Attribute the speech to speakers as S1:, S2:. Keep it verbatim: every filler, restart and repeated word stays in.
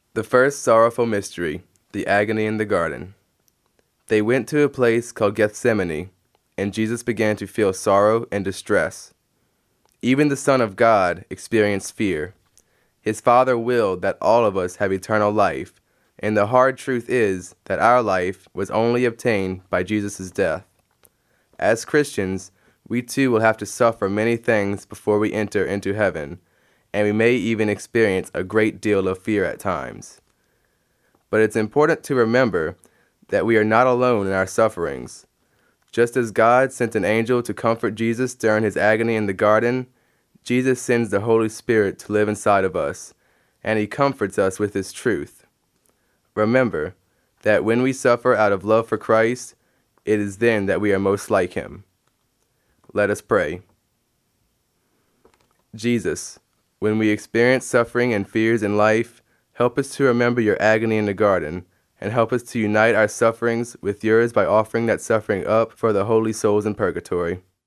S1: The first sorrowful mystery, the agony in the garden. They went to a place called Gethsemane, and Jesus began to feel sorrow and distress. Even the Son of God experienced fear. His Father willed that all of us have eternal life, and the hard truth is that our life was only obtained by Jesus' death. As Christians, we too will have to suffer many things before we enter into heaven, and we may even experience a great deal of fear at times. But it's important to remember that we are not alone in our sufferings. Just as God sent an angel to comfort Jesus during his agony in the garden, Jesus sends the Holy Spirit to live inside of us, and he comforts us with his truth. Remember that when we suffer out of love for Christ, it is then that we are most like him. Let us pray. Jesus, when we experience suffering and fears in life, help us to remember your agony in the garden, and help us to unite our sufferings with yours by offering that suffering up for the holy souls in purgatory.